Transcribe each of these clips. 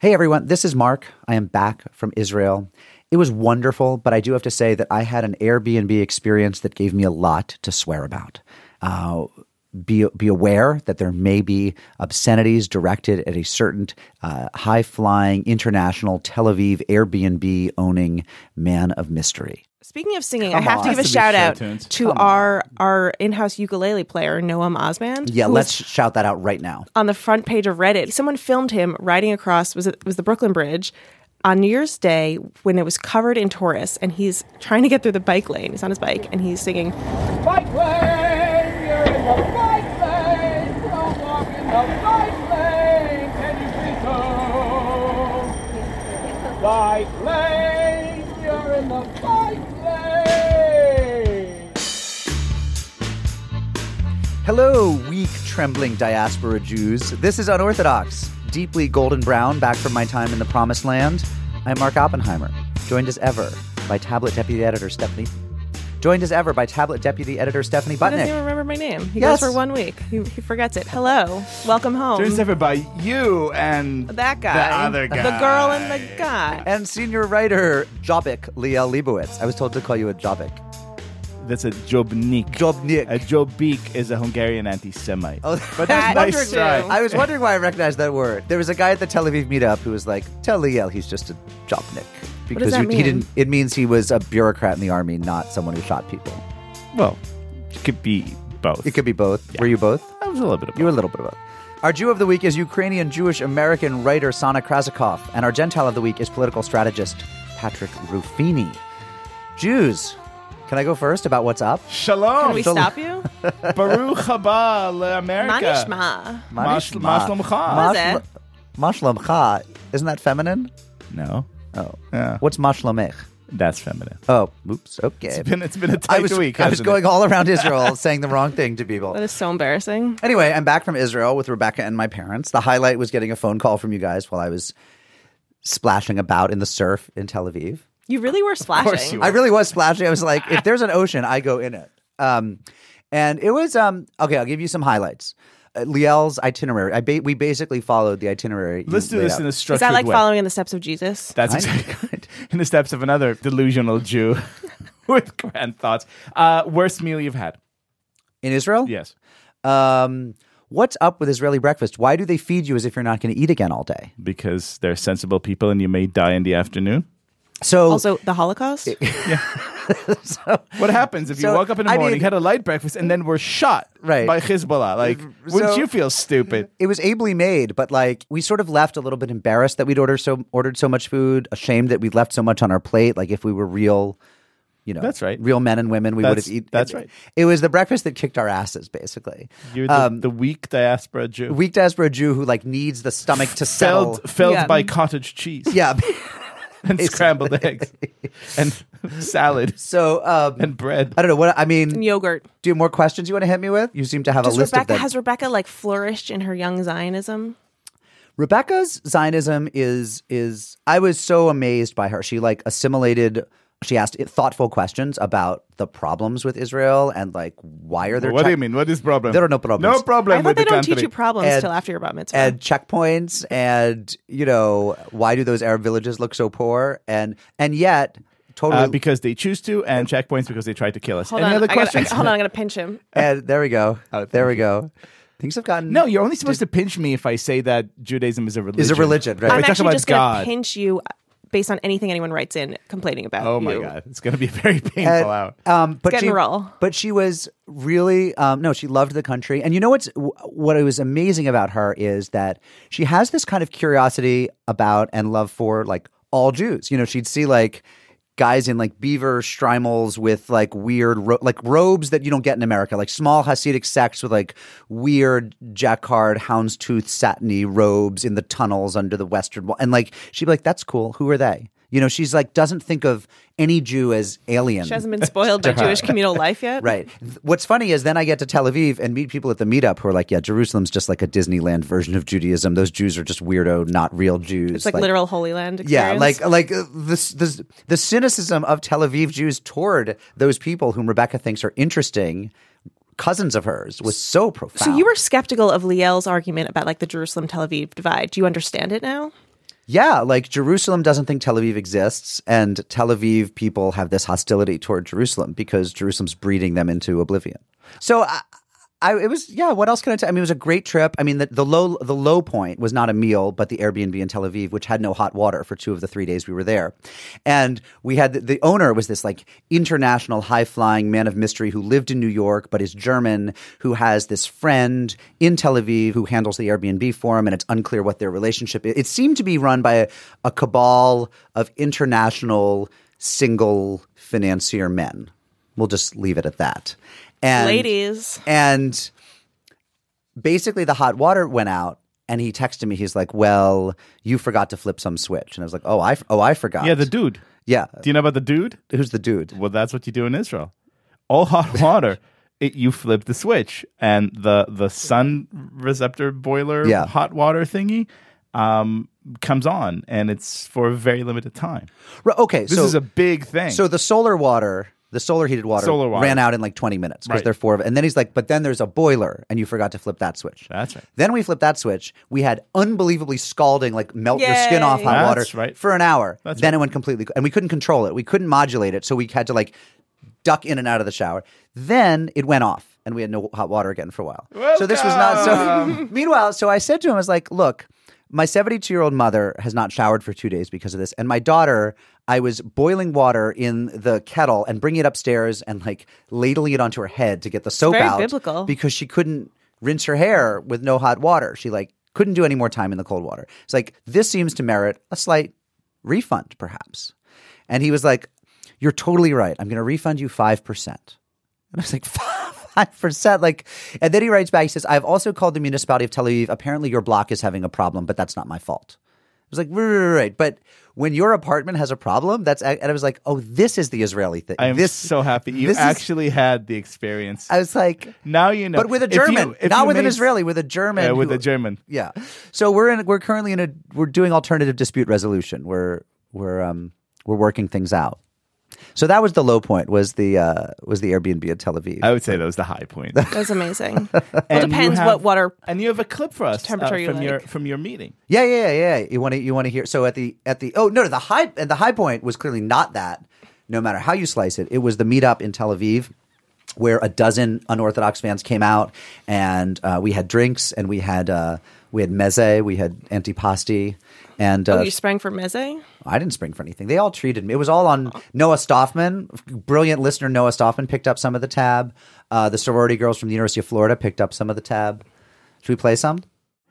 Hey everyone, this is Mark. I am back from Israel. It was wonderful, but I do have to say that I had an Airbnb experience that gave me a lot to swear about. Be aware that there may be obscenities directed at a certain high-flying international Tel Aviv Airbnb-owning man of mystery. Speaking of singing, I have to give a shout out to our in-house ukulele player, Noam Osman. Yeah, let's shout that out right now. On the front page of Reddit, someone filmed him riding across, was the Brooklyn Bridge, on New Year's Day when it was covered in tourists, and he's trying to get through the bike lane. He's on his bike, and he's singing, "Bike lane, you're in the bike lane, don't walk in the bike lane, can you please go? Bike lane, you're in the bike lane." Hello, weak, trembling diaspora Jews. This is Unorthodox, deeply golden brown, back from my time in the Promised Land. I'm Mark Oppenheimer, joined as ever by Tablet Deputy Editor Stephanie. He doesn't even remember my name. He goes for 1 week. He forgets it. Hello. Welcome home. Joined as ever by you and that guy. The other guy. The girl and the guy. And senior writer, Jobbik Liel Leibowitz. I was told to call you a Jobbik. That's a Jobnik. A Jobbik is a Hungarian anti-Semite. Oh, but that's nice try. I was wondering why I recognized that word. There was a guy at the Tel Aviv meetup who was like, tell Liel he's just a Jobnik. Because what does that mean? He didn't. It means he was a bureaucrat in the army, not someone who shot people. Well, it could be both. It could be both. Yeah. Were you both? I was a little bit of both. You were a little bit of both. Our Jew of the Week is Ukrainian Jewish-American writer Sana Krazikov, and our Gentile of the Week is political strategist Patrick Ruffini. Jews, can I go first about what's up? Shalom. Can we stop you? Baruch haba le'Amerika. Manishma. Mashlomcha. Isn't that feminine? No. Oh. Yeah. What's mashlomech? That's feminine. Oh, oops. Okay. It's been a tight week. I was going all around Israel saying the wrong thing to people. That is so embarrassing. Anyway, I'm back from Israel with Rebecca and my parents. The highlight was getting a phone call from you guys while I was splashing about in the surf in Tel Aviv. You really were splashing. Of course you were. I really was splashing. I was like, if there's an ocean, I go in it. And it was okay. I'll give you some highlights. Liel's itinerary. We basically followed the itinerary. Let's do this in a structured way. Is that like following in the steps of Jesus? That's exactly right. In the steps of another delusional Jew with grand thoughts. Worst meal you've had? In Israel? Yes. What's up with Israeli breakfast? Why do they feed you as if you're not going to eat again all day? Because they're sensible people and you may die in the afternoon. So also the Holocaust? What happens if you woke up in the morning, had a light breakfast, and then were shot by Hezbollah? Like, wouldn't you feel stupid? It was ably made, but like we sort of left a little bit embarrassed that we'd ordered so much food, ashamed that we'd left so much on our plate. Like if we were real, that's right, real men and women, we would have eaten. That's right. It was the breakfast that kicked our asses, basically. You're the weak diaspora Jew. Weak diaspora Jew who like needs the stomach to settle. Felled by cottage cheese. Yeah. And scrambled eggs and salad. So and bread. I don't know what I mean. And yogurt. Do you have more questions you want to hit me with? You seem to have a list of them. Has Rebecca like flourished in her young Zionism? Rebecca's Zionism is I was so amazed by her. She like assimilated. She asked thoughtful questions about the problems with Israel and like why are there. What do you mean? What is problem? There are no problems. No problem. I thought they don't teach you problems till after your bat mitzvah. And checkpoints, and why do those Arab villages look so poor? And yet, totally because they choose to, and checkpoints because they tried to kill us. Hold Any on, other questions? I'm gonna pinch him. And there we go. There we go. Things have gotten. No, you're only supposed to pinch me if I say that Judaism is a religion. Is a religion, right? I'm actually just gonna pinch you based on anything anyone writes in complaining about. Oh my God, it's going to be a very painful hour. But she was really she loved the country, and you know what was amazing about her is that she has this kind of curiosity about and love for like all Jews. She'd see like guys in like beaver streimels with like weird robes that you don't get in America, like small Hasidic sects with like weird jacquard houndstooth satiny robes in the tunnels under the Western Wall. And like she'd be like, that's cool. Who are they? She's like doesn't think of any Jew as alien. She hasn't been spoiled by Jewish communal life yet. Right. What's funny is then I get to Tel Aviv and meet people at the meetup who are like, yeah, Jerusalem's just like a Disneyland version of Judaism. Those Jews are just weirdo, not real Jews. It's like literal Holy Land experience. Yeah, like the cynicism of Tel Aviv Jews toward those people whom Rebecca thinks are interesting, cousins of hers, was so profound. So you were skeptical of Liel's argument about like the Jerusalem-Tel Aviv divide. Do you understand it now? Yeah, like Jerusalem doesn't think Tel Aviv exists, and Tel Aviv people have this hostility toward Jerusalem because Jerusalem's breeding them into oblivion. So what else can I tell? I mean, it was a great trip. I mean, the low point was not a meal, but the Airbnb in Tel Aviv, which had no hot water for 2 of the 3 days we were there. And we had the owner was this like international high flying man of mystery who lived in New York, but is German, who has this friend in Tel Aviv who handles the Airbnb for him. And it's unclear what their relationship is. It seemed to be run by a cabal of international single financier men. We'll just leave it at that. And, ladies. And basically the hot water went out and he texted me. He's like, well, you forgot to flip some switch. And I was like, I forgot. Yeah, the dude. Yeah. Do you know about the dude? Who's the dude? Well, that's what you do in Israel. All hot water, you flip the switch. And the sun receptor boiler hot water thingy comes on. And it's for a very limited time. Okay. This is a big thing. So the solar heated water ran out in like 20 minutes because they're 4 of it. And then he's like, but then there's a boiler and you forgot to flip that switch. That's right. Then we flipped that switch. We had unbelievably scalding, like melt your skin off hot water for an hour. Then it went completely, and we couldn't control it. We couldn't modulate it. So we had to like duck in and out of the shower. Then it went off and we had no hot water again for a while. Welcome. So this was not so. Meanwhile, so I said to him, I was like, look, my 72-year-old mother has not showered for 2 days because of this. And my daughter, I was boiling water in the kettle and bringing it upstairs and like ladling it onto her head to get the soap out. Very biblical. Because she couldn't rinse her hair with no hot water. She like couldn't do any more time in the cold water. It's like, this seems to merit a slight refund, perhaps. And he was like, you're totally right. I'm going to refund you 5%. And I was like, 5%. Like, and then he writes back, he says, I've also called the municipality of Tel Aviv. Apparently your block is having a problem, but that's not my fault. I was like, right. But when your apartment has a problem, and I was like, oh, this is the Israeli thing. I'm so happy. You actually had the experience. I was like, now you know. But with a German, not with an Israeli, with a German. Yeah, with a German. Yeah. So we're currently we're doing alternative dispute resolution. We're working things out. So that was the low point. Was the Airbnb at Tel Aviv? I would say that was the high point. That's amazing. It depends what water. And you have a clip for us temperature from your meeting. Yeah. You want to hear? So at the the high point was clearly not that. No matter how you slice it, it was the meetup in Tel Aviv, where a dozen unorthodox fans came out, and we had drinks, and we had meze, we had antipasti. And you sprang for meze? I didn't spring for anything. They all treated me. It was all on Noah Stoffman. Brilliant listener Noah Stoffman picked up some of the tab. The sorority girls from the University of Florida picked up some of the tab. Should we play some?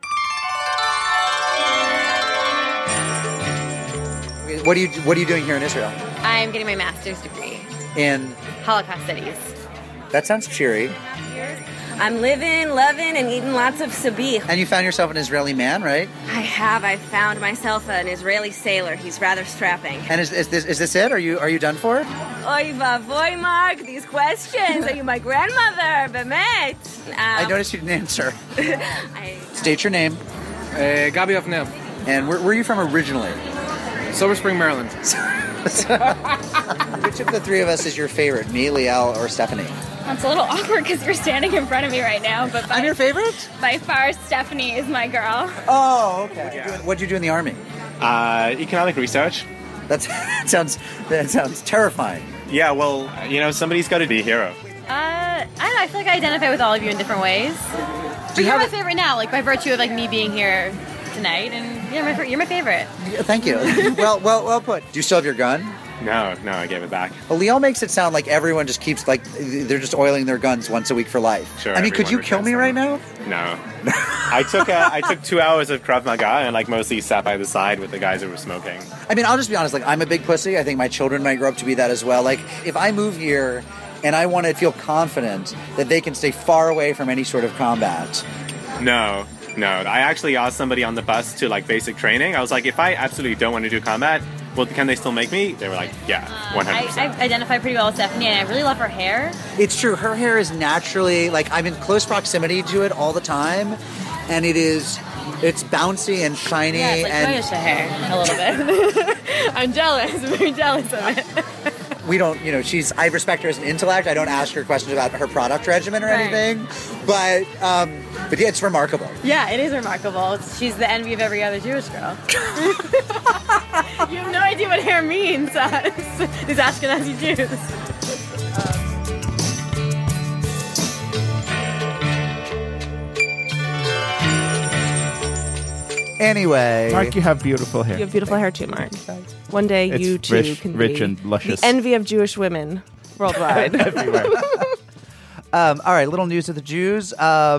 What are you doing here in Israel? I'm getting my master's degree in Holocaust Studies. That sounds cheery. I'm living, loving, and eating lots of sabich. And you found yourself an Israeli man, right? I have. I found myself an Israeli sailor. He's rather strapping. And is this it? Are you done for? Oy vavoy, Mark. These questions. Are you my grandmother? Bemet. I noticed you didn't answer. State your name. Gabi Avner. And where are you from originally? Silver Spring, Maryland. Which of the three of us is your favorite, me, Liel, or Stephanie? It's a little awkward because you're standing in front of me right now. But I'm your favorite? By far, Stephanie is my girl. Oh, okay. What'd you do in the Army? Economic research. That sounds terrifying. Yeah, well, somebody's got to be a hero. I don't know. I feel like I identify with all of you in different ways. You're my favorite now, like by virtue of like me being here tonight, and you're my favorite. Thank you. well put. Do you still have your gun? No, I gave it back. Well, Liel makes it sound like everyone just keeps they're just oiling their guns once a week for life. Sure. I mean, could you kill me right now? No. I took 2 hours of Krav Maga and mostly sat by the side with the guys who were smoking. I mean, I'll just be honest. I'm a big pussy. I think my children might grow up to be that as well. If I move here and I want to feel confident that they can stay far away from any sort of combat. No. I actually asked somebody on the bus to basic training. I was like, if I absolutely don't want to do combat, well, can they still make me? They were like, yeah, 100%. I identify pretty well with Stephanie, and I really love her hair. It's true. Her hair is naturally, I'm in close proximity to it all the time, and it's bouncy and shiny. Yeah, it's like Goyish hair a little bit. I'm jealous. I'm very jealous of it. we don't, I respect her as an intellect. I don't ask her questions about her product regimen or anything. But yeah, it's remarkable. Yeah, it is remarkable. She's the envy of every other Jewish girl. You have no idea what hair means, these Ashkenazi Jews. Anyway. Mark, you have beautiful hair. You have beautiful hair too, Mark. One day you too can rich be and luscious. the envy of Jewish women worldwide. Everywhere. All right, little news of the Jews.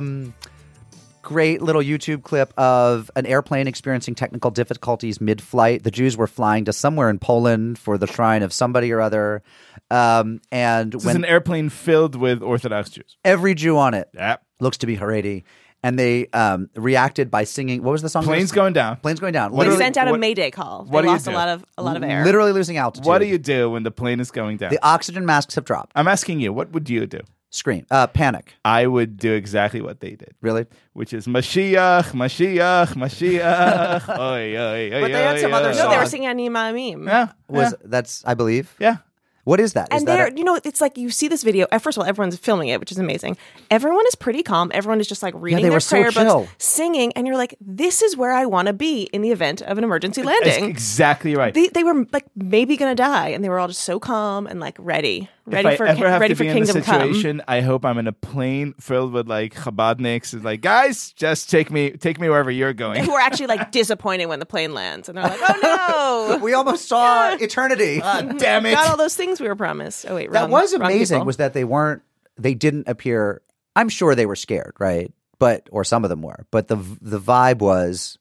Great little YouTube clip of an airplane experiencing technical difficulties mid-flight. The Jews were flying to somewhere in Poland for the shrine of somebody or other. And this is an airplane filled with Orthodox Jews. Every Jew on it looks to be Haredi. And they reacted by singing. What was the song? Planes going down. Planes going down. They sent out a Mayday call. They lost a lot of air. Literally losing altitude. What do you do when the plane is going down? The oxygen masks have dropped. I'm asking you, what would you do? Scream. Panic. I would do exactly what they did. Really? Which is Mashiach, Mashiach, Mashiach. Oy, oy, oy, but they had some other songs. No, they were singing Ani Ma'amim. Yeah. That's, I believe. Yeah. What is that? And it's like you see this video. First of all, everyone's filming it, which is amazing. Everyone is pretty calm. Everyone is just like reading their prayer books, singing, and you're like, "This is where I want to be in the event of an emergency landing." That's exactly right. They were like maybe gonna die, and they were all just so calm and like ready for If I ever have to be Kingdom in this situation, Come. I hope I'm in a plane filled with like Chabadniks. It's like, guys, just take me wherever you're going. Who are actually like disappointed when the plane lands, and they're like, "Oh no, we almost saw eternity! Damn it! Got all those things we were promised." Oh wait, that was amazing. Was that they didn't appear. I'm sure they were scared, right? Or some of them were. But the vibe was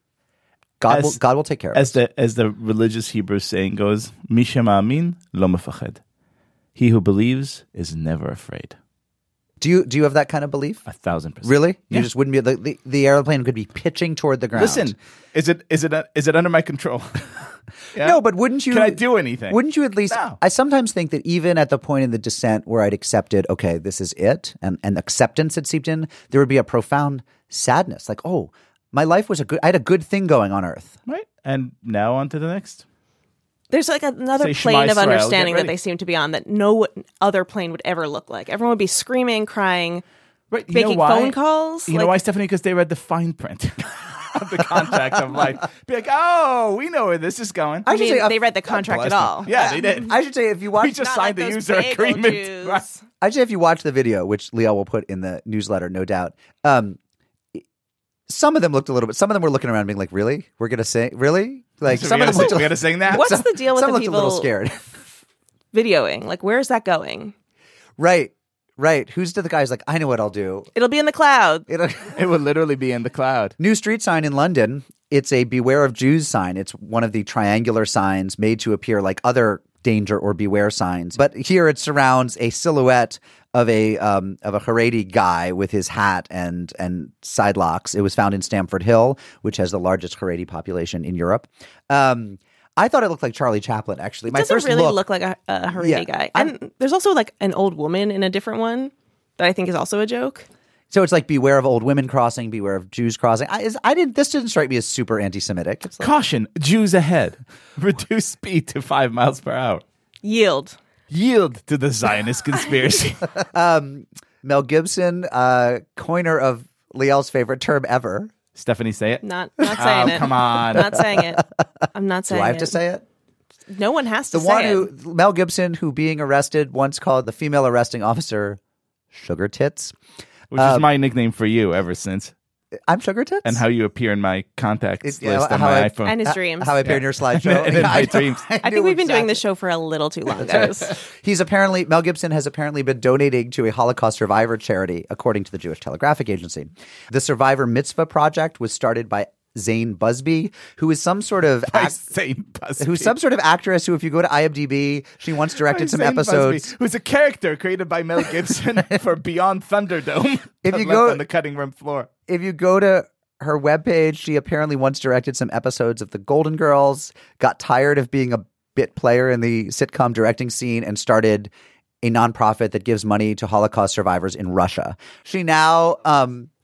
God will take care of us. As the religious Hebrew saying goes, Misha ma'amin lo mefached. He who believes is never afraid. Do you have that kind of belief? 1,000%. Really? Yeah. You just wouldn't be the airplane could be pitching toward the ground. Listen, is it under my control? Yeah? No, but wouldn't you? Can I do anything? Wouldn't you at least? No. I sometimes think that even at the point in the descent where I'd accepted, okay, this is it, and acceptance had seeped in, there would be a profound sadness, like, oh, my life was I had a good thing going on Earth, right? And now on to the next. There's like another plane of understanding that they seem to be on that no other plane would ever look like. Everyone would be screaming, crying, making phone calls. You know why, Stephanie? Because they read the fine print of the contract of life. Be like, oh, we know where this is going. I mean, they read the contract at all. Yeah, they did. I should say if you watch, we just signed the user agreement. Right. I should say if you watch the video, which Liel will put in the newsletter, no doubt. Some of them looked a little bit. Some of them were looking around, being like, "Really? We're gonna sing? Really?" Like some of them looked. We gotta sing that. What's the deal with some the looked people a little scared? Videoing, like, where's that going? Right. Who's the guy's like, I know what I'll do. It'll be in the cloud. It will literally be in the cloud. New street sign in London. It's a "Beware of Jews" sign. It's one of the triangular signs made to appear like other danger or beware signs, but here it surrounds a silhouette of a Haredi guy with his hat and side locks. It was found in Stamford Hill, which has the largest Haredi population in Europe. I thought it looked like Charlie Chaplin, actually. It doesn't really look like a Haredi guy. And there's also like an old woman in a different one that I think is also a joke. So it's like beware of old women crossing, beware of Jews crossing. This didn't strike me as super anti-Semitic. It's like, caution, Jews ahead. Reduce speed to 5 miles per hour. Yield to the Zionist conspiracy. Mel Gibson, coiner of Liel's favorite term ever. Stephanie, say it. Not saying it. Come on. Not saying it. I'm not saying it. Do I have to say it? No one has to say it. Mel Gibson, who being arrested, once called the female arresting officer Sugar Tits. Which is my nickname for you ever since. I'm Sugar Tits? And how you appear in my contacts list on my iPhone. And his dreams. How I appear in your slideshow. and in my dreams. I think we've been doing this show for a little too long, guys. Mel Gibson has apparently been donating to a Holocaust survivor charity, according to the Jewish Telegraphic Agency. The Survivor Mitzvah Project was started by Zane Busby, who is some sort of who's some sort of actress who, if you go to IMDb, she once directed some episodes. Busby, who's a character created by Mel Gibson for Beyond Thunderdome. If you go on the cutting room floor, if you go to her webpage, she apparently once directed some episodes of The Golden Girls, got tired of being a bit player in the sitcom directing scene, and started a nonprofit that gives money to Holocaust survivors in Russia. She now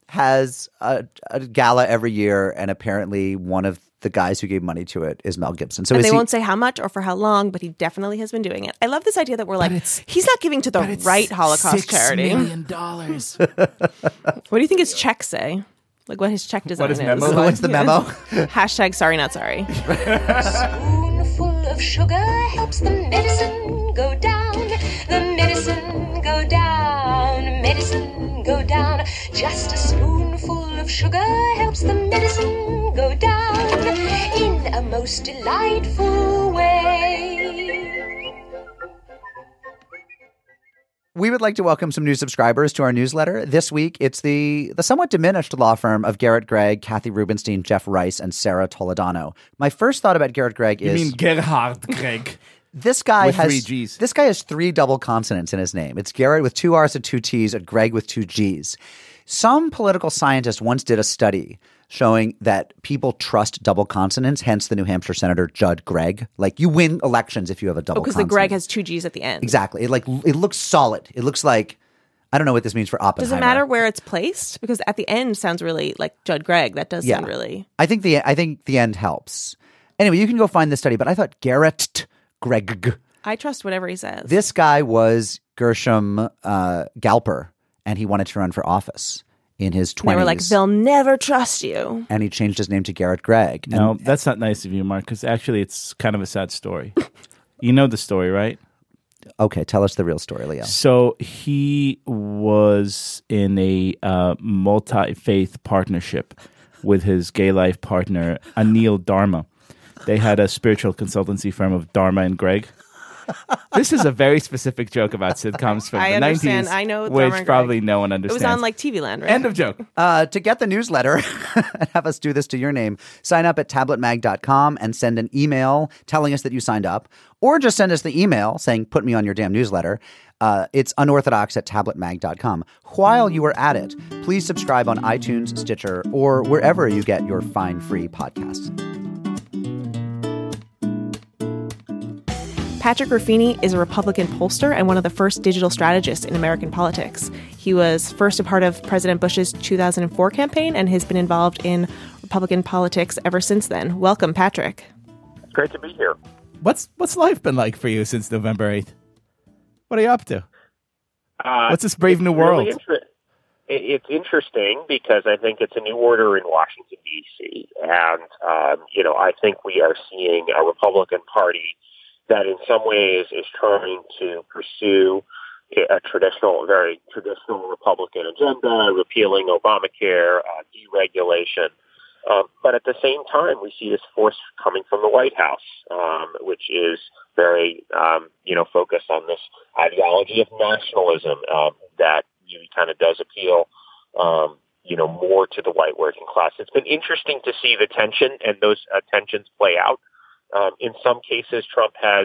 has a gala every year, and apparently one of the guys who gave money to it is Mel Gibson. So and they won't say how much or for how long, but he definitely has been doing it. I love this idea that we're like, he's not giving to the right Holocaust charity. $6 million. What do you think his check say? Like what his check design What is memo? is. What's the memo? Hashtag sorry, not sorry. A spoonful of sugar helps the medicine go down. The medicine go down. Medicine go down. Just a spoonful of sugar helps the medicine go down in a most delightful way. We would like to welcome some new subscribers to our newsletter. This week, it's the somewhat diminished law firm of Garrett Gregg, Kathy Rubenstein, Jeff Rice, and Sarah Toledano. My first thought about Garrett Gregg is... You mean Gerhard Gregg. This guy with has 3 G's. This guy has 3 double consonants in his name. It's Garrett with 2 R's and 2 T's and Gregg with 2 G's. Some political scientist once did a study showing that people trust double consonants, hence the New Hampshire Senator Judd Gregg. Like, you win elections if you have a double consonant. Because the Gregg has 2 G's at the end. Exactly. It looks solid. It looks like, I don't know what this means for Oppenheimer. Does it matter where it's placed? Because at the end sounds really like Judd Gregg. That does sound really... I think the end helps. Anyway, you can go find the study, but I thought Garrett Gregg. I trust whatever he says. This guy was Gershom Galper, and he wanted to run for office in his 20s. They were like, they'll never trust you. And he changed his name to Garrett Gregg. No, that's not nice of you, Mark, because actually it's kind of a sad story. You know the story, right? Okay, tell us the real story, Leo. So he was in a multi-faith partnership with his gay life partner, Anil Dharma. They had a spiritual consultancy firm of Dharma and Gregg. This is a very specific joke about sitcoms from the 90s. I know which probably no one understands. It was on like TV Land, right? End of joke. To get the newsletter and have us do this to your name, sign up at tabletmag.com and send an email telling us that you signed up, or just send us the email saying, put me on your damn newsletter. It's unorthodox@tabletmag.com. While you are at it, please subscribe on iTunes, Stitcher, or wherever you get your fine free podcasts. Patrick Ruffini is a Republican pollster and one of the first digital strategists in American politics. He was first a part of President Bush's 2004 campaign and has been involved in Republican politics ever since then. Welcome, Patrick. It's great to be here. What's life been like for you since November 8th? What are you up to? What's this brave new world? Really it's interesting because I think it's a new order in Washington, D.C. And, I think we are seeing a Republican Party that in some ways is trying to pursue a very traditional Republican agenda, repealing Obamacare, deregulation. But at the same time, we see this force coming from the White House, which is very, focused on this ideology of nationalism that really kind of does appeal, more to the white working class. It's been interesting to see the tension and those tensions play out. In some cases, Trump has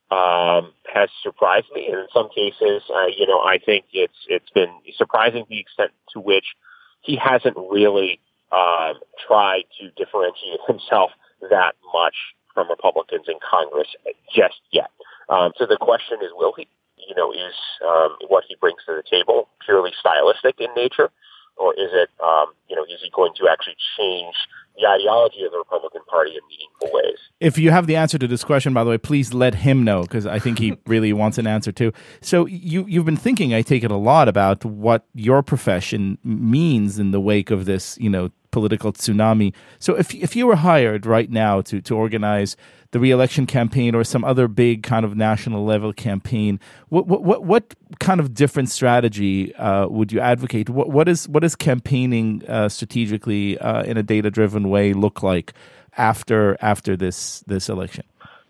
surprised me, and in some cases, I think it's been surprising the extent to which he hasn't really tried to differentiate himself that much from Republicans in Congress just yet. So the question is, will he? Is what he brings to the table purely stylistic in nature, or is it, is he going to actually change the ideology of the Republican Party in meaningful ways? If you have the answer to this question, by the way, please let him know, because I think he really wants an answer too. So you've been thinking, I take it, a lot about what your profession means in the wake of this, political tsunami. So if you were hired right now to organize the re-election campaign or some other big kind of national level campaign, what kind of different strategy would you advocate? What is campaigning strategically in a data-driven way look like after this election?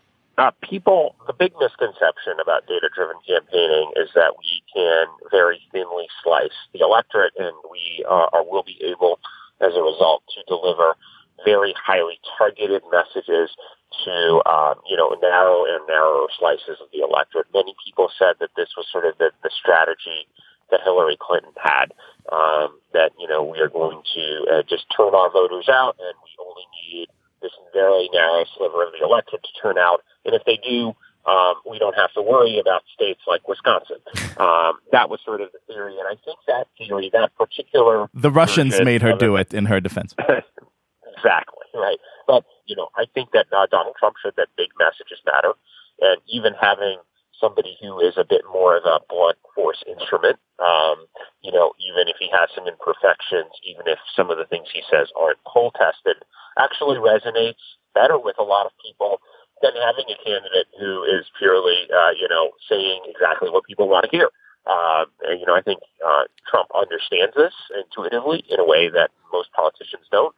The big misconception about data-driven campaigning is that we can very thinly slice the electorate, and we will be able, as a result, to deliver very highly targeted messages to, narrow and narrower slices of the electorate. Many people said that this was sort of the strategy that Hillary Clinton had, that, we are going to just turn our voters out, and we only need this very narrow sliver of the electorate to turn out. And if they do, we don't have to worry about states like Wisconsin. That was sort of the theory, and I think that theory, that particular... The Russians made her do it in her defense. Exactly, right. But, I think that Donald Trump showed that big messages matter, and even having somebody who is a bit more of a blunt force instrument, even if he has some imperfections, even if some of the things he says aren't poll tested, actually resonates better with a lot of people than having a candidate who is purely, saying exactly what people want to hear. I think Trump understands this intuitively in a way that most politicians don't.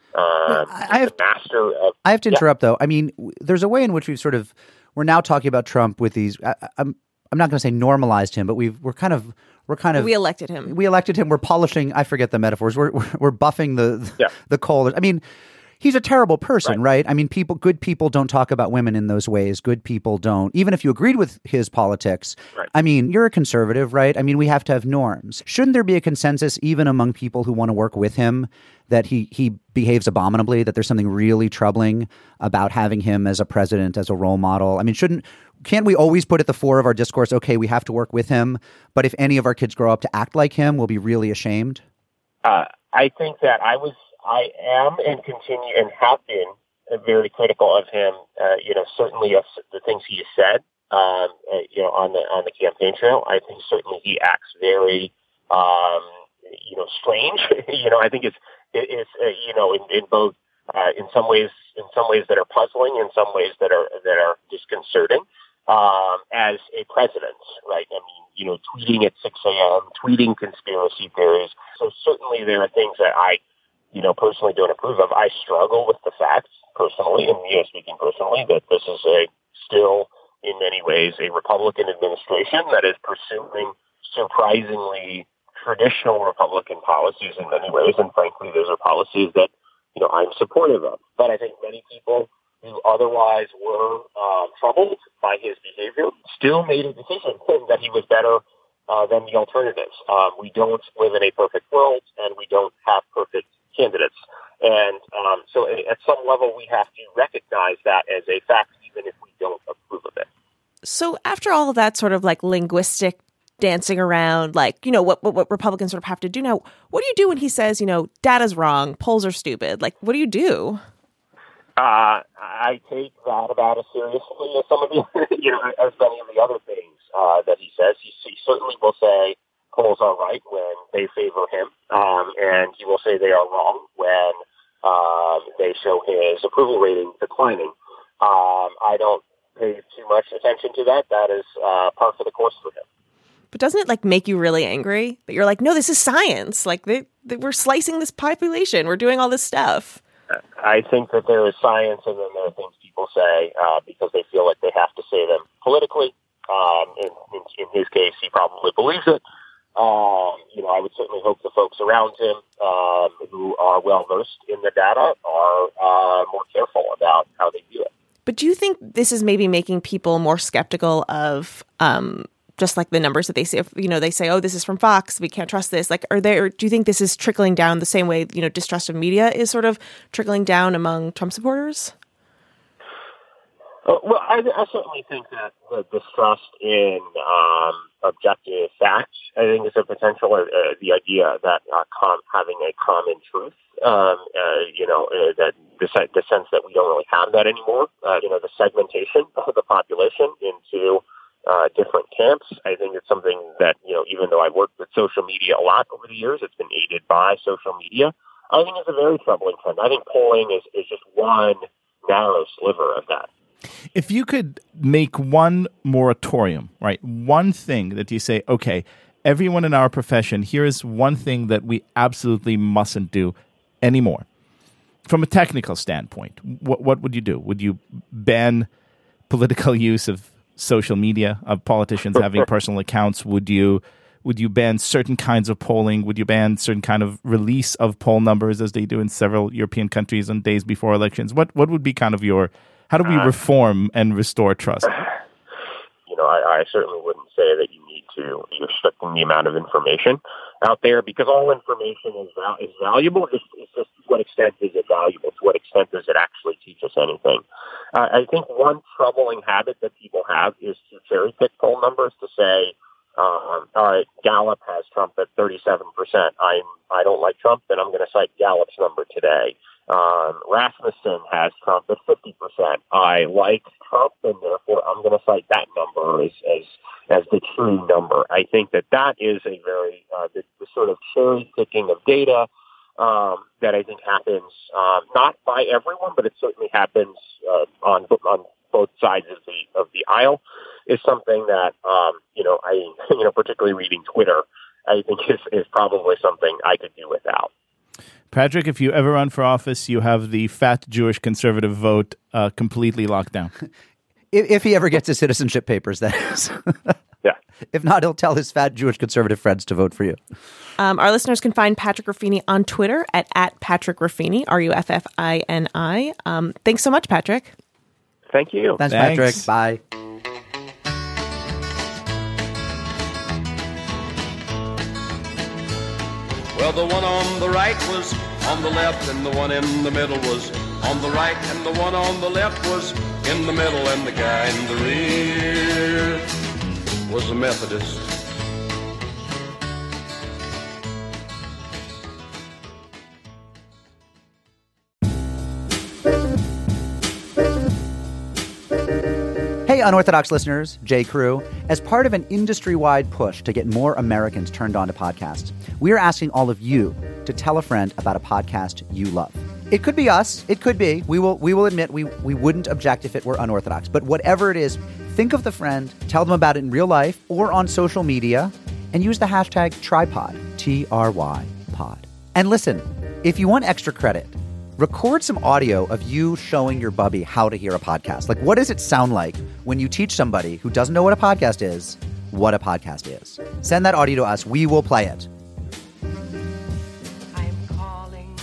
I have to interrupt, though. I mean, there's a way in which we're now talking about Trump with these. I'm not going to say normalized him, but we elected him. We elected him. We're polishing. I forget the metaphors. We're buffing the coal. I mean, he's a terrible person, right? I mean, good people don't talk about women in those ways. Good people don't. Even if you agreed with his politics, I mean, you're a conservative, right? I mean, we have to have norms. Shouldn't there be a consensus even among people who want to work with him that he behaves abominably, that there's something really troubling about having him as a president, as a role model? I mean, can't we always put at the fore of our discourse, okay, we have to work with him, but if any of our kids grow up to act like him, we'll be really ashamed? I think that I am and continue and have been very critical of him. Certainly of the things he has said, on the campaign trail. I think certainly he acts very, strange. I think it's in both in some ways that are puzzling, in some ways that are disconcerting. As a president, right? I mean, tweeting at 6 a.m., tweeting conspiracy theories. So certainly there are things that I personally don't approve of. I struggle with the facts personally, and speaking personally, that this is still in many ways a Republican administration that is pursuing surprisingly traditional Republican policies in many ways, and frankly, those are policies that I'm supportive of. But I think many people who otherwise were troubled by his behavior still made a decision that he was better than the alternatives. We don't live in a perfect world, and we don't have perfect candidates. And so at some level, we have to recognize that as a fact, even if we don't approve of it. So after all of that sort of like linguistic dancing around, like, what Republicans sort of have to do now, what do you do when he says, data's wrong, polls are stupid? Like, what do you do? I take that about as seriously as some of the, as many of the other things that he says. He certainly will say polls are right when they favor him, and he will say they are wrong when they show his approval rating declining. I don't pay too much attention to that. That is par for the course for him. But doesn't it make you really angry that you're like, no, this is science. Like we're slicing this population. We're doing all this stuff. I think that there is science, and then there are things people say because they feel like they have to say them politically. In his case, he probably believes it. I would certainly hope the folks around him who are well-versed in the data are more careful about how they view it. But do you think this is maybe making people more skeptical of just like the numbers that they say? If, they say, oh, this is from Fox, we can't trust this. Like, do you think this is trickling down the same way, distrust of media is sort of trickling down among Trump supporters? Well, I certainly think that the distrust in objective facts, I think, is a potential. The idea that having a common truth, that the sense that we don't really have that anymore. The segmentation of the population into different camps. I think it's something that even though I've worked with social media a lot over the years, it's been aided by social media. I think it's a very troubling trend. I think polling is just one narrow sliver of that. If you could make one moratorium, right, one thing that you say, okay, everyone in our profession, here is one thing that we absolutely mustn't do anymore. From a technical standpoint, what would you do? Would you ban political use of social media, of politicians having personal accounts? Would you ban certain kinds of polling? Would you ban certain kind of release of poll numbers as they do in several European countries on days before elections? What would be kind of how do we reform and restore trust? I certainly wouldn't say that you need to be restricting the amount of information out there, because all information is valuable. It's just to what extent is it valuable? To what extent does it actually teach us anything? I think one troubling habit that people have is to cherry pick poll numbers to say, All right, Gallup has Trump at 37%. I don't like Trump, then I'm going to cite Gallup's number today. Rasmussen has Trump at 50%. I like Trump, and therefore I'm going to cite that number as the true number. I think that is a very the sort of cherry picking of data that I think happens not by everyone, but it certainly happens on both sides of the aisle. Is something that I particularly reading Twitter, I think is probably something I could do without. Patrick, if you ever run for office, you have the fat Jewish conservative vote completely locked down. If he ever gets his citizenship papers, that is. Yeah. If not, he'll tell his fat Jewish conservative friends to vote for you. Our listeners can find Patrick Ruffini on Twitter at Patrick Ruffini, Ruffini. Thanks so much, Patrick. Thank you. Thanks, Patrick. Bye. Well, the one on the right was on the left, and the one in the middle was on the right, and the one on the left was in the middle, and the guy in the rear was a Methodist. Hey, Unorthodox listeners, J. Crew. As part of an industry-wide push to get more Americans turned on to podcasts, we are asking all of you to tell a friend about a podcast you love. It could be us. It could be. We will admit we wouldn't object if it were unorthodox. But whatever it is, think of the friend, tell them about it in real life or on social media, and use the hashtag Trypod, TRY pod. And listen, if you want extra credit, record some audio of you showing your bubby how to hear a podcast. Like, what does it sound like when you teach somebody who doesn't know what a podcast is, what a podcast is? Send that audio to us. We will play it. I'm calling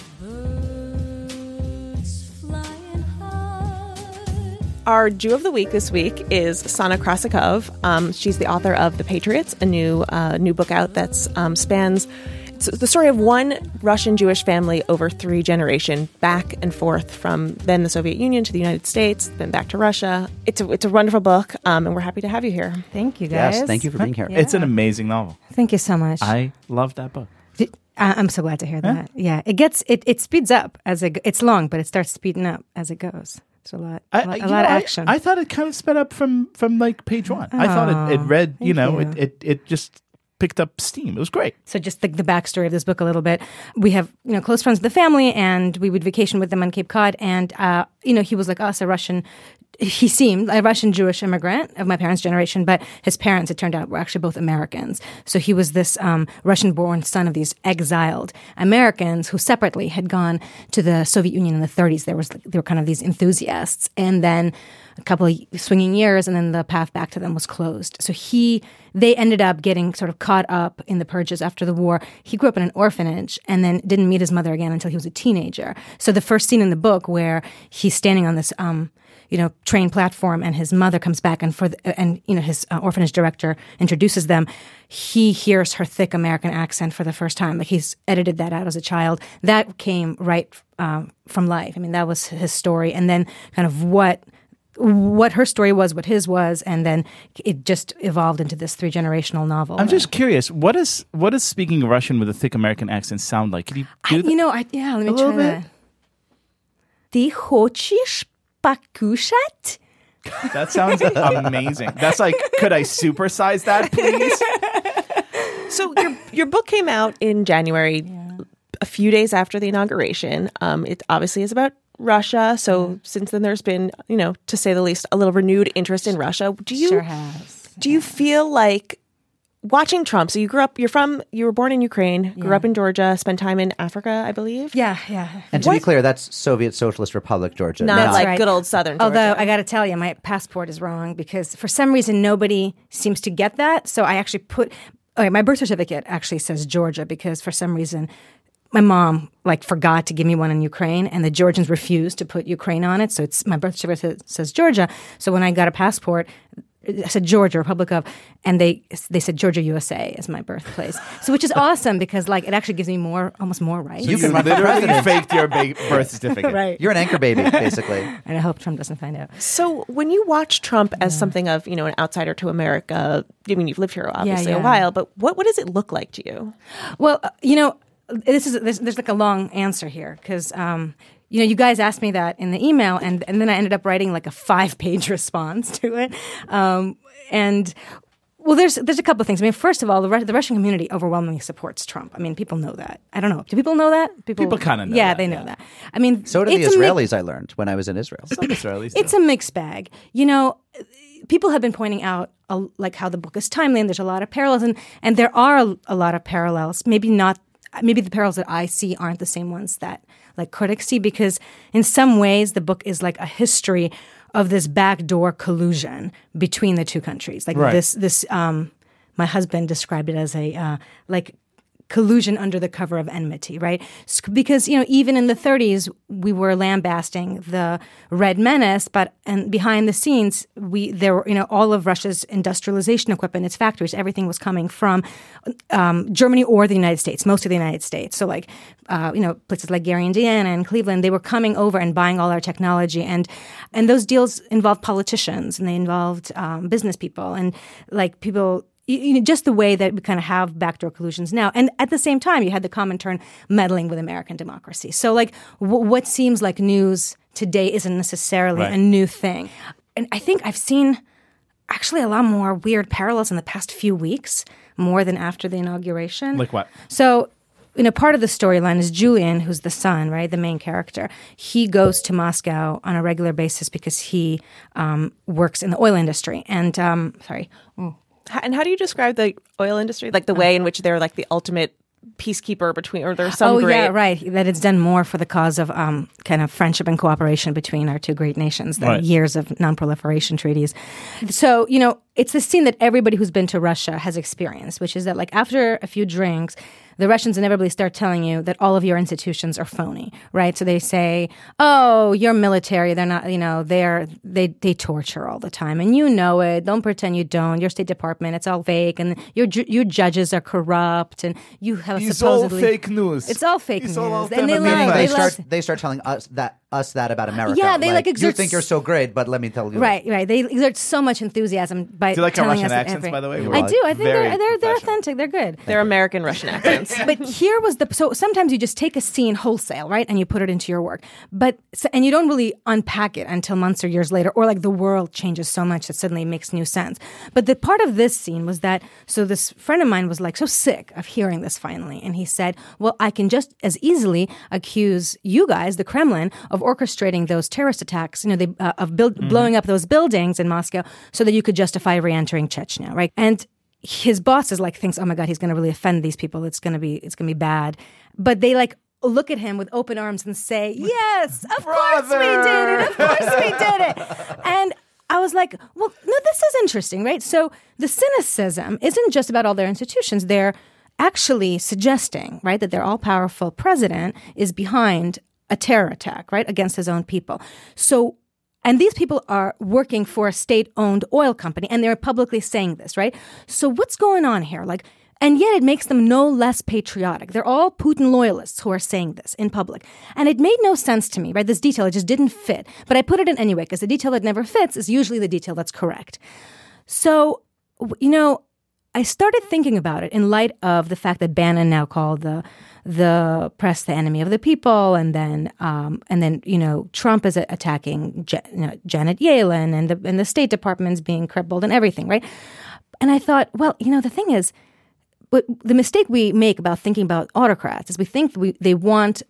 birds flying high. Our Jew of the Week this week is Sana Krasikov. She's the author of The Patriots, a new book out that spans the story of one Russian Jewish family over 3 generations, back and forth from then the Soviet Union to the United States, then back to Russia. It's a wonderful book, and we're happy to have you here. Thank you, guys. Yes, thank you for being here. Yeah. It's an amazing novel. Thank you so much. I love that book. I'm so glad to hear that. Yeah, it speeds up as it's long, but it starts speeding up as it goes. It's a lot of action. I thought it kind of sped up from like page 1. I thought it read, it just picked up steam. It was great. So just the backstory of this book a little bit. We have, close friends with the family, and we would vacation with them on Cape Cod. And, he was like us, he seemed a Russian Jewish immigrant of my parents' generation, but his parents, it turned out, were actually both Americans. So he was this Russian-born son of these exiled Americans who separately had gone to the Soviet Union in the 30s. They were kind of these enthusiasts. And then a couple of swinging years, and then the path back to them was closed. So they ended up getting sort of caught up in the purges after the war. He grew up in an orphanage and then didn't meet his mother again until he was a teenager. So the first scene in the book where he's standing on this train platform, and his mother comes back, and his orphanage director introduces them. He hears her thick American accent for the first time. Like, he's edited that out as a child. That came right from life. I mean, that was his story, and then kind of what her story was, what his was, and then it just evolved into this 3-generational novel. I'm just curious, what does speaking Russian with a thick American accent sound like? Could you do that? Let me try that. Ты хочешь покушать? That sounds amazing. That's like, could I supersize that, please? So your book came out in January, a few days after the inauguration. It obviously is about Russia. So since then, there's been, to say the least, a little renewed interest in Russia. Sure has. Do you feel like watching Trump? So you were born in Ukraine, grew up in Georgia, spent time in Africa, I believe. Yeah. And to be clear, that's Soviet Socialist Republic Georgia. Not like good old Southern Georgia. Although I got to tell you, my passport is wrong because for some reason nobody seems to get that. So I actually my birth certificate actually says Georgia because for some reason my mom forgot to give me one in Ukraine, and the Georgians refused to put Ukraine on it. So my birth certificate says Georgia. So when I got a passport, I said Georgia, Republic of, and they said Georgia, USA is my birthplace. So which is awesome because like it actually gives me almost more rights. So you can literally faked your birth certificate. Right. You're an anchor baby, basically. And I hope Trump doesn't find out. So when you watch Trump as something of, you know, an outsider to America, I mean, you've lived here obviously a while, but what does it look like to you? Well, you know, there's like a long answer here because you know, you guys asked me that in the email, and then I ended up writing like a 5-page response to it. And well, there's a couple of things. I mean, first of all, the Russian community overwhelmingly supports Trump. I mean, people know that. I don't know. Do people know that? People kind of know. Yeah, they know that. I mean, so do the Israelis. I learned when I was in Israel. Some Israelis. It's a mixed bag. You know, people have been pointing out like how the book is timely, and there's a lot of parallels, and there are a lot of parallels. Maybe the parallels that I see aren't the same ones that like critics see, because in some ways the book is like a history of this backdoor collusion between the two countries. Like this my husband described it as a like collusion under the cover of enmity, right? Because, you know, even in the 30s, we were lambasting the Red Menace, and behind the scenes, there were, you know, all of Russia's industrialization equipment, its factories, everything was coming from Germany or the United States, most of the United States. So like, you know, places like Gary, Indiana and Cleveland, they were coming over and buying all our technology. And those deals involved politicians and they involved business people and like people, you know, just the way that we kind of have backdoor collusions now. And at the same time, you had the Comintern meddling with American democracy. So like what seems like news today isn't necessarily a new thing. And I think I've seen actually a lot more weird parallels in the past few weeks, more than after the inauguration. Like what? So, you know, part of the storyline is Julian, who's the son, right, the main character. He goes to Moscow on a regular basis because he works in the oil industry. And, And how do you describe the oil industry? Like the way in which they're like the ultimate peacekeeper between, or there's some great... yeah, right. That it's done more for the cause of kind of friendship and cooperation between our two great nations than years of non-proliferation treaties. So, you know, it's the scene that everybody who's been to Russia has experienced, which is that like after a few drinks, the Russians inevitably start telling you that all of your institutions are phony, right? So they say, oh, your military, they're not, you know, they torture all the time. And you know it. Don't pretend you don't. Your State Department, it's all fake. And your judges are corrupt. And you have it's supposedly... all fake news. It's all fake news. All and they lie. They start telling us that about America. Yeah, they like exert... You think you're so great, but let me tell you. Right. They exert so much enthusiasm by do you like our telling Russian us accents, by the way? I do. I think they're authentic. They're good. They're American Russian accents. But here was so sometimes you just take a scene wholesale, right, and you put it into your work, and you don't really unpack it until months or years later, or like the world changes so much that suddenly it makes new sense. But the part of this scene was that, so this friend of mine was like so sick of hearing this finally, and he said, well, I can just as easily accuse you guys, the Kremlin, of orchestrating those terrorist attacks, you know, blowing up those buildings in Moscow so that you could justify re-entering Chechnya, right? And his bosses like thinks, oh my God, he's going to really offend these people. It's going to be bad. But they like look at him with open arms and say, yes, of course we did it. Of course we did it. And I was like, well, no, this is interesting, right? So the cynicism isn't just about all their institutions. They're actually suggesting, right, that their all-powerful president is behind a terror attack, right, against his own people. So, and these people are working for a state-owned oil company, and they're publicly saying this, right? So what's going on here? Like, and yet it makes them no less patriotic. They're all Putin loyalists who are saying this in public. And it made no sense to me, right? This detail, it just didn't fit. But I put it in anyway, because the detail that never fits is usually the detail that's correct. So, you know, I started thinking about it in light of the fact that Bannon now called the press the enemy of the people, and then you know, Trump is attacking Janet Yellen, and the State Department's being crippled and everything, right? And I thought, well, you know, the thing is, the mistake we make about thinking about autocrats is we think they want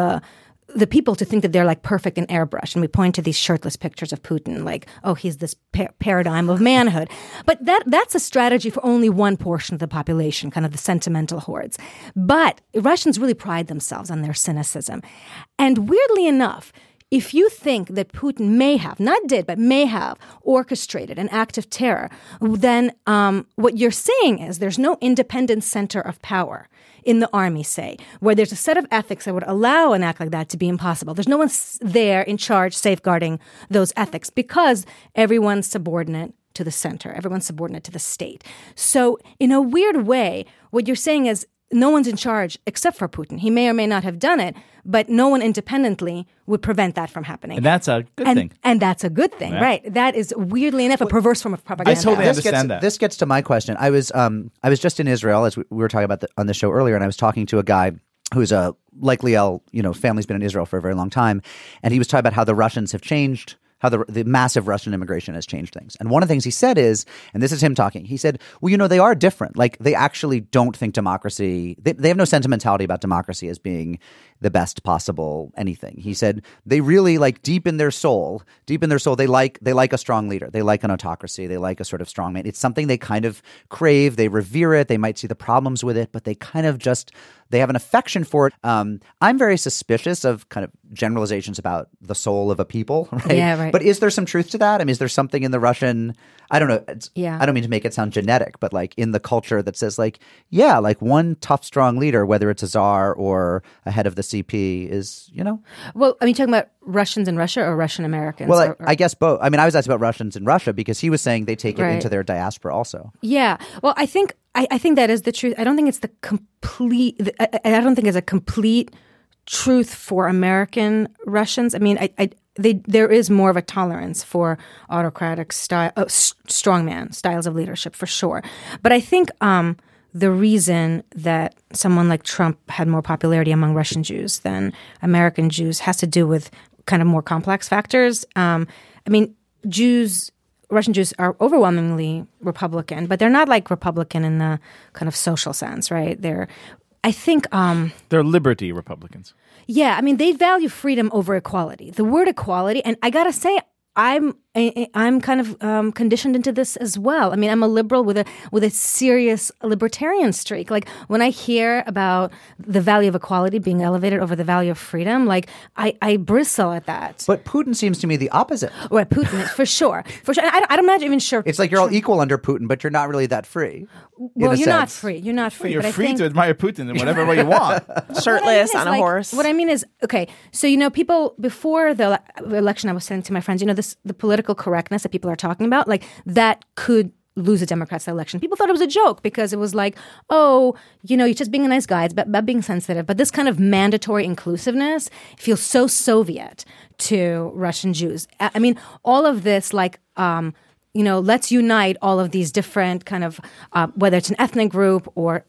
the people to think that they're like perfect and airbrushed, and we point to these shirtless pictures of Putin, like, oh, he's this paradigm of manhood. But that's a strategy for only one portion of the population, kind of the sentimental hordes. But Russians really pride themselves on their cynicism. And weirdly enough, if you think that Putin may have, not did, but may have orchestrated an act of terror, then what you're saying is there's no independent center of power in the army, say, where there's a set of ethics that would allow an act like that to be impossible. There's no one there in charge safeguarding those ethics because everyone's subordinate to the center. Everyone's subordinate to the state. So in a weird way, what you're saying is no one's in charge except for Putin. He may or may not have done it, but no one independently would prevent that from happening. And that's a good thing. And that's a good thing, right? That is weirdly enough a perverse form of propaganda. I totally understand that. This gets to my question. I was just in Israel, as we were talking about on the show earlier, and I was talking to a guy who's a likely family's been in Israel for a very long time, and he was talking about how the Russians have changed. How the massive Russian immigration has changed things. And one of the things he said is, and this is him talking, he said, well, they are different. Like, they actually don't think democracy, they have no sentimentality about democracy as being the best possible anything. He said they really, like, deep in their soul, they like a strong leader. They like an autocracy. They like a sort of strong man. It's something they kind of crave. They revere it. They might see the problems with it, but they kind of just, they have an affection for it. I'm very suspicious of kind of generalizations about the soul of a people, right? Yeah, right. But is there some truth to that? I mean, is there something in the Russian, I don't know, I don't mean to make it sound genetic, but like in the culture that says like, yeah, like one tough, strong leader, whether it's a czar or a head of the CP is, Well, are you talking about Russians in Russia or Russian Americans? Well, I guess both. I mean, I was asked about Russians in Russia because he was saying they take it into their diaspora also. Yeah. Well, I think that is the truth. I don't think it's the complete, I don't think it's a complete truth for American Russians. I mean, there is more of a tolerance for autocratic style, strongman styles of leadership for sure. But I think the reason that someone like Trump had more popularity among Russian Jews than American Jews has to do with kind of more complex factors. I mean, Russian Jews are overwhelmingly Republican, but they're not like Republican in the kind of social sense, right? They're liberty Republicans. Yeah, I mean, they value freedom over equality. The word equality, and I gotta say, I'm kind of conditioned into this as well. I mean, I'm a liberal with a serious libertarian streak. Like when I hear about the value of equality being elevated over the value of freedom, like I bristle at that. But Putin seems to me the opposite. Right, Putin, for sure. I'm not even sure. It's like you're all equal under Putin, but you're not really that free. Well, you're not free. You're not free. Well, you're free to admire Putin in whatever way you want. Shirtless on a horse. What I mean is, okay, so people before the election, I was saying to my friends, the political correctness that people are talking about, like that could lose the Democrats the election. People thought it was a joke because it was like, oh, you're just being a nice guy. It's about being sensitive. But this kind of mandatory inclusiveness feels so Soviet to Russian Jews. I mean, all of this, like, let's unite all of these different kind of, whether it's an ethnic group or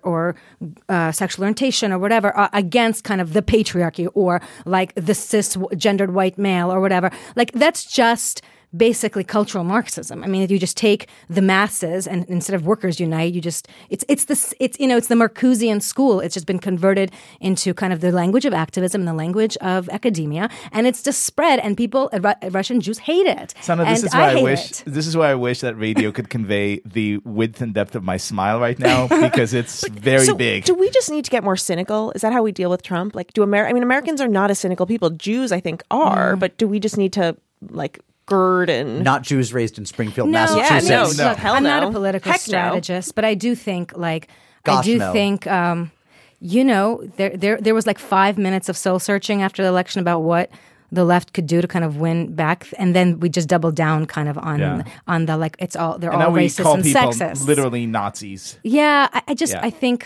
sexual orientation or whatever, against kind of the patriarchy or like the cisgendered white male or whatever. Like that's just basically cultural Marxism. I mean, if you just take the masses and instead of workers unite, it's the Marcusean school. It's just been converted into kind of the language of activism and the language of academia, and it's just spread. And people, Russian Jews, hate it. Sana, this is why I wish that radio could convey the width and depth of my smile right now because it's very big. Do we just need to get more cynical? Is that how we deal with Trump? Like, Americans are not a cynical people. Jews, I think, are. But do we just need to like gird and not Jews raised in Springfield, no, Massachusetts? No. Look, I'm not a political strategist, but I do think there was like 5 minutes of soul searching after the election about what the left could do to kind of win back, and then we just doubled down kind of on the like they're all racist and sexist, literally Nazis. Yeah, I think.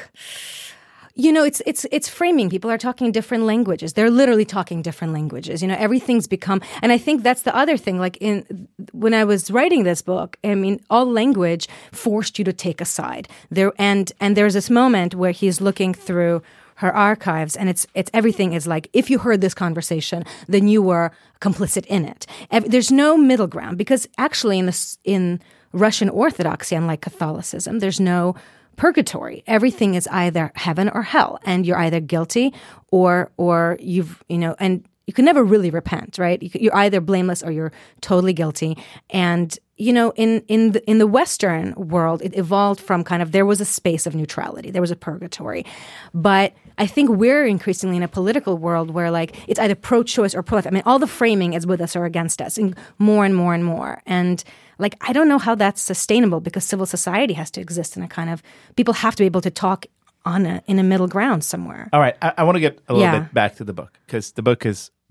It's framing. People are talking different languages. They're literally talking different languages. Everything's become, and I think that's the other thing. Like when I was writing this book, I mean, all language forced you to take a side. And there's this moment where he's looking through her archives, and it's everything is like, if you heard this conversation, then you were complicit in it. There's no middle ground because actually in Russian Orthodoxy, unlike Catholicism, there's no purgatory. Everything is either heaven or hell, and you're either guilty or you've and you can never really repent, right? You're either blameless or you're totally guilty. And in the Western world, it evolved from kind of there was a space of neutrality, there was a purgatory, but I think we're increasingly in a political world where like it's either pro-choice or pro-life. I mean, all the framing is with us or against us, and more and more and more. And like, I don't know how that's sustainable because civil society has to exist in a kind of, people have to be able to talk in a middle ground somewhere. All right. I want to get a little bit back to the book because the book is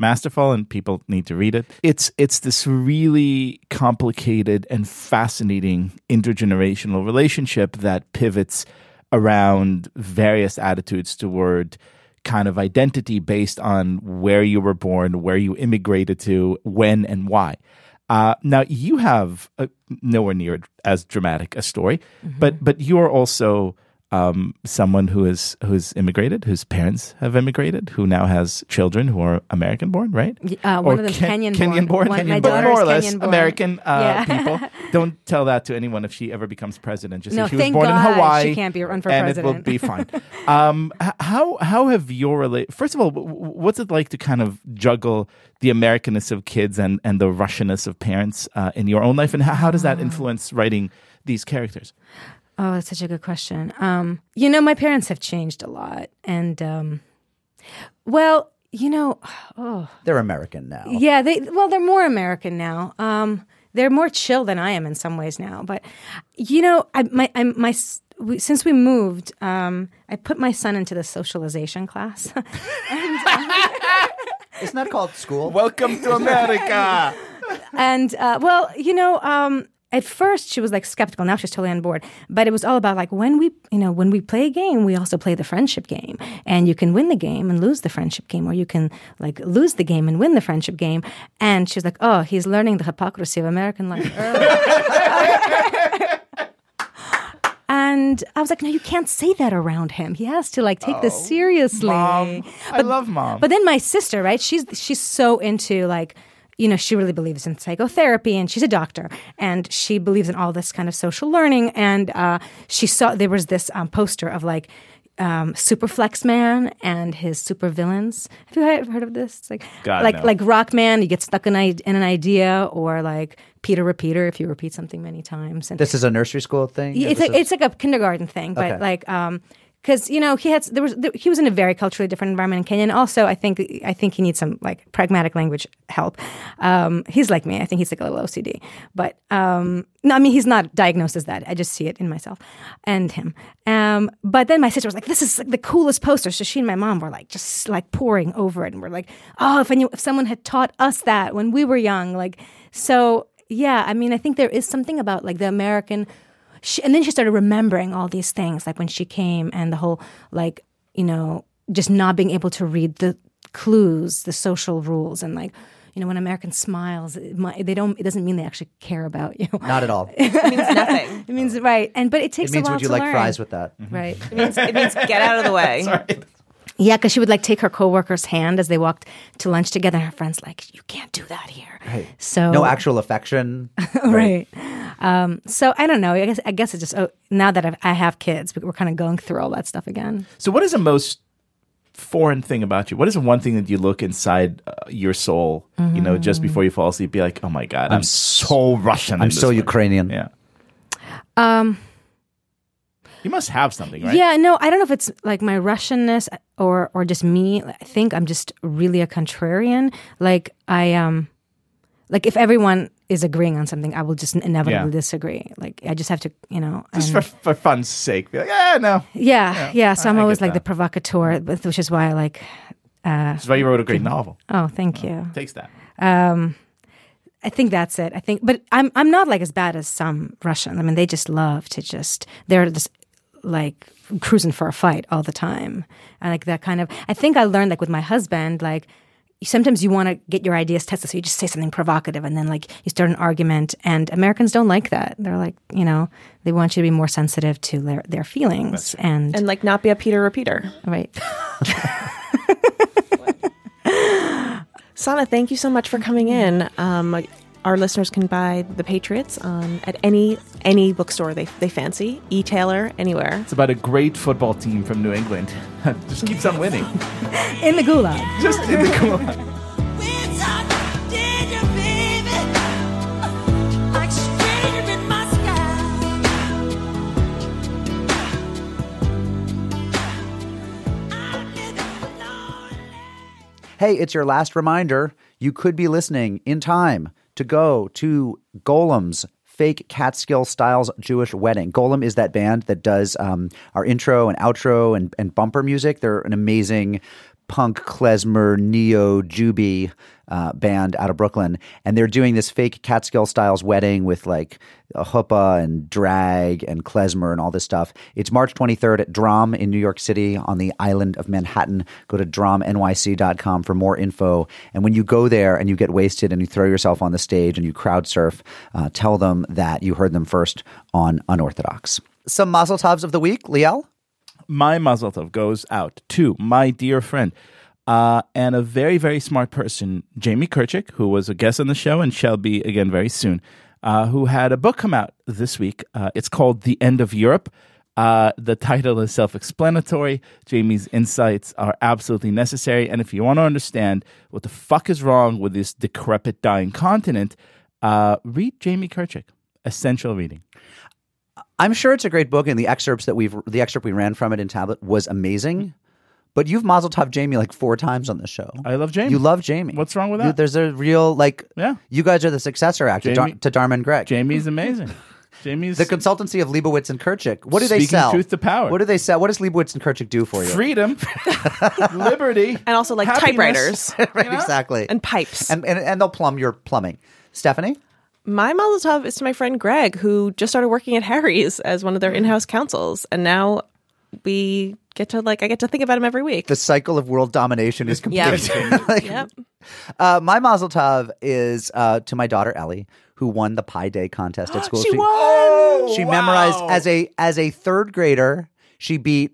masterful, and people need to read it. It's this really complicated and fascinating intergenerational relationship that pivots around various attitudes toward kind of identity based on where you were born, where you immigrated to, when and why. Now, you have nowhere near as dramatic a story, but you are also someone who's immigrated, whose parents have immigrated, who now has children who are American-born, right? One of them Kenyan-born. Kenyan-born, My but daughter's more or less Kenyan-born. American people. Don't tell that to anyone if she ever becomes president. Just No, say she was thank born God in Hawaii. she can't be run for and president. it will be fine. How have your First of all, what's it like to kind of juggle the Americanness of kids and the Russianness of parents in your own life, and how does that influence writing these characters? Oh, that's such a good question. My parents have changed a lot. And, They're American now. Yeah, they're more American now. They're more chill than I am in some ways now. But, since we moved, I put my son into the socialization class. Isn't that called school? Welcome to America. And, at first she was like skeptical. Now she's totally on board. But it was all about like when we play a game, we also play the friendship game. And you can win the game and lose the friendship game, or you can like lose the game and win the friendship game. And she's like, oh, he's learning the hypocrisy of American life early. And I was like, no, you can't say that around him. He has to like take this seriously. Mom. I love Mom. But then my sister, right? She's so into like, she really believes in psychotherapy, and she's a doctor, and she believes in all this kind of social learning. And she saw there was this poster of like Superflex Man and his supervillains. Have you heard of this? It's like God, no. like Rockman, you get stuck in an idea, or like Peter Repeater if you repeat something many times. And this is a nursery school thing? It's like a kindergarten thing, but like because he was in a very culturally different environment in Kenya, and also I think he needs some like pragmatic language help. He's like me. I think he's like a little OCD, but no, I mean he's not diagnosed as that. I just see it in myself and him. But then my sister was like, "This is like the coolest poster." So she and my mom were like just like poring over it, and we're like, "Oh, if someone had taught us that when we were young, like so." Yeah, I mean, I think there is something about like the American. And then she started remembering all these things, like when she came and the whole, like, just not being able to read the clues, the social rules, and like, when American smiles, it doesn't mean they actually care about you. Not at all. It means nothing. It means right, but it takes a while to learn. Would you like fries with that? Right. It means get out of the way. Sorry. Yeah, because she would like take her coworker's hand as they walked to lunch together, and her friends like, you can't do that here. Right. So no actual affection. Right. So I don't know. I guess it's just now that I have kids, we're kind of going through all that stuff again. So what is the most foreign thing about you? What is the one thing that you look inside your soul, just before you fall asleep, be like, oh my God, I'm so Russian. I'm so Ukrainian. Yeah. You must have something, right? Yeah, no, I don't know if it's like my Russianness or just me. I think I'm just really a contrarian. Like like if everyone is agreeing on something, I will just inevitably disagree. Like I just have to, just for fun's sake, be like, no. Yeah. So I'm always like the provocateur, which is why I like. Which is why you wrote a great novel. Oh, thank you. Takes that. I think that's it. But I'm not like as bad as some Russians. I mean, they just love to they're just like cruising for a fight all the time. I like that kind of. I think I learned like with my husband, like sometimes you want to get your ideas tested, so you just say something provocative, and then like you start an argument. And Americans don't like that. They're like, they want you to be more sensitive to their feelings and like not be a Peter Repeater. Right. Sana, thank you so much for coming in. Our listeners can buy The Patriots at any bookstore they fancy, e-tailer, anywhere. It's about a great football team from New England. Just keeps on winning. In the gulag. Just in the gulag. Hey, it's your last reminder. You could be listening in time to go to Golem's fake Catskill Styles Jewish wedding. Golem is that band that does our intro and outro and bumper music. They're an amazing punk klezmer neo juby band out of Brooklyn, and they're doing this fake Catskill Styles wedding with like a chuppah and drag and klezmer and all this stuff. It's March 23rd at Drom in New York City on the island of Manhattan. Go to dromnyc.com for more info. And when you go there and you get wasted and you throw yourself on the stage and you crowd surf, tell them that you heard them first on Unorthodox. Some mazel tovs of the week, Liel? My mazel tov goes out to my dear friend and a very, very smart person, Jamie Kirchick, who was a guest on the show and shall be again very soon, who had a book come out this week. It's called The End of Europe. The title is self-explanatory. Jamie's insights are absolutely necessary. And if you want to understand what the fuck is wrong with this decrepit, dying continent, read Jamie Kirchick. Essential reading. I'm sure it's a great book, and the excerpt we ran from it in Tablet was amazing. But you've mazel tov Jamie like 4 times on the show. I love Jamie. You love Jamie. What's wrong with that? There's a real you guys are the successor actor to Dharma and Greg. Jamie's amazing. Jamie's the consultancy of Leibowitz and Kirchick. What do they sell? Truth to power. What do they sell? What does Leibowitz and Kirchick do for you? Freedom, liberty, and also like happiness. typewriters, right? Exactly, and pipes, and they'll plumb your plumbing. Stephanie. My mazel tov is to my friend Greg, who just started working at Harry's as one of their in-house counsels, and now I get to think about him every week. The cycle of world domination is complete. Yep. My mazel tov is to my daughter Ellie, who won the Pi Day contest at school. She won. She memorized as a third grader. She beat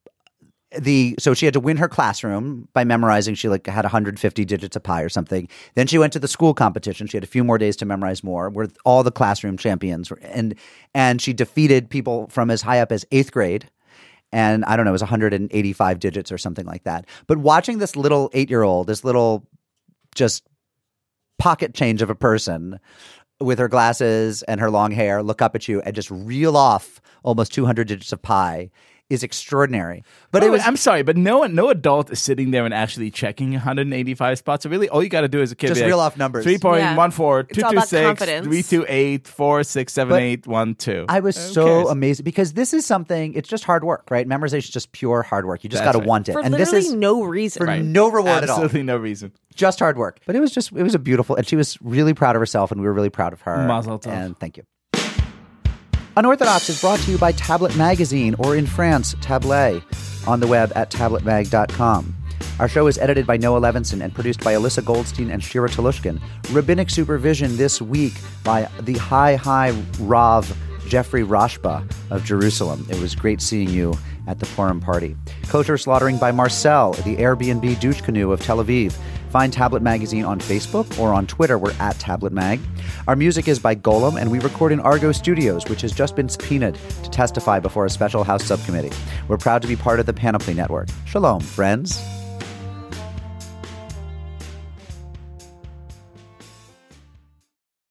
so she had to win her classroom by memorizing. She had 150 digits of pi or something. Then she went to the school competition. She had a few more days to memorize more. Where all the classroom champions and she defeated people from as high up as 8th grade. And I don't know, it was 185 digits or something like that. But watching this little 8-year-old, this little just pocket change of a person with her glasses and her long hair look up at you and just reel off almost 200 digits of pi is extraordinary. But I'm sorry, but no adult is sitting there and actually checking 185 spots. So really, all you got to do as a kid just reel off numbers. 3.14, 226, 328, 4678, 12. I was so amazed because this is something. It's just hard work, right? Memorization is just pure hard work. You just got to want it, for and literally this is no reason, for no reward at all. Absolutely no reason. Just hard work. But it was a beautiful, and she was really proud of herself, and we were really proud of her. Mazel tov. And thank you. Unorthodox is brought to you by Tablet Magazine, or in France, Tablet, on the web at tabletmag.com. Our show is edited by Noah Levinson and produced by Alyssa Goldstein and Shira Telushkin. Rabbinic supervision this week by the High Rav Jeffrey Rashba of Jerusalem. It was great seeing you at the Purim party. Kosher slaughtering by Marcel, the Airbnb douche canoe of Tel Aviv. Find Tablet Magazine on Facebook or on Twitter. We're at Tablet Mag. Our music is by Golem, and we record in Argo Studios, which has just been subpoenaed to testify before a special House subcommittee. We're proud to be part of the Panoply Network. Shalom, friends.